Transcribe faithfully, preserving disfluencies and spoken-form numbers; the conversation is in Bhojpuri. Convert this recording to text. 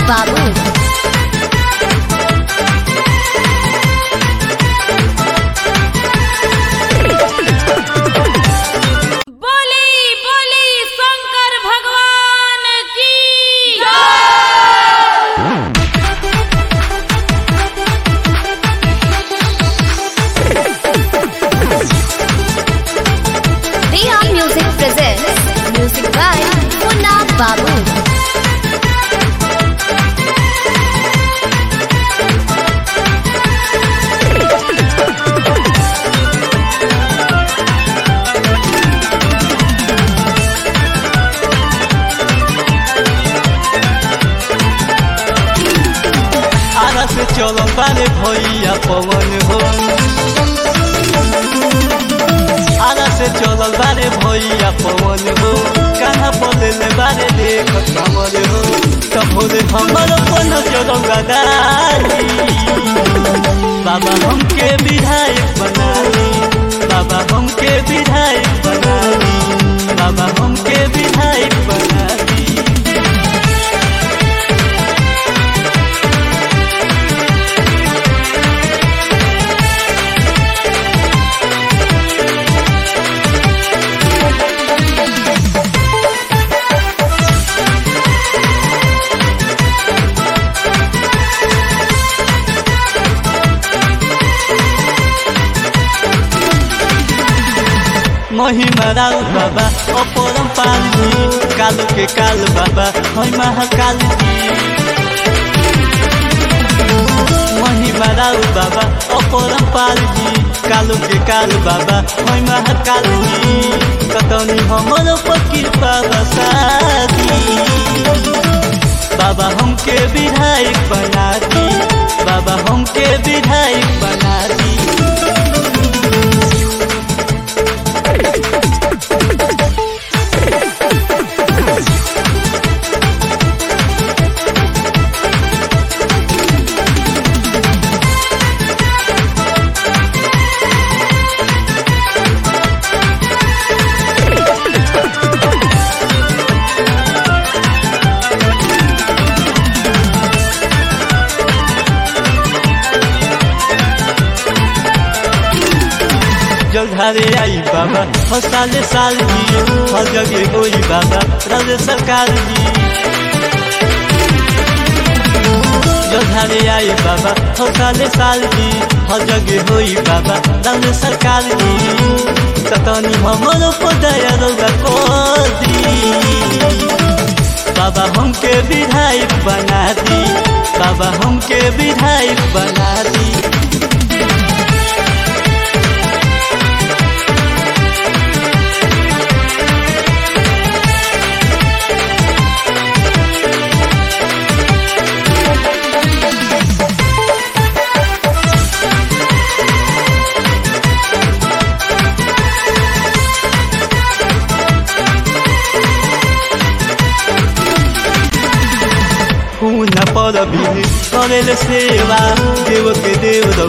बाबू। बाबू आरा से चलो बारे भैया पवन हो, आरा से चलो बारे भैया पवन हो, कहाँ बोले ले बारे देख कमल हो, तब बोले हमारो पन चलो गदारी। बाबा हमके विधायक बना ली, बाबा हमके विधायक बना ली, बाबा हमके विधायक बना ली। महिमा राउ बाबा अपरम पाली, कालो के काल बाबा है महाकाल जी। महिमा राउ बाबा अपरम पाली, कालो के काल बाबा है महाकाल जी। कतनी हमरो पकीर बाबा साथी, बाबा हमके विधायक बना दी, बाबा हमके विधायक बना दी। जलधारे आई बाबा हर साले साल जी, हर जगह होई बाबा राज्य सरकार जी। जलधारे आई बाबा हर साले साल जी, हर जगह होई बाबा राज्य सरकार जी। ततनी हमरो पदया रोगा कोदी, बाबा हमके विधायक बना दी, बाबा हमके विधायक बना दी। पूर्ण पर भी करेले सेवा, देव के देव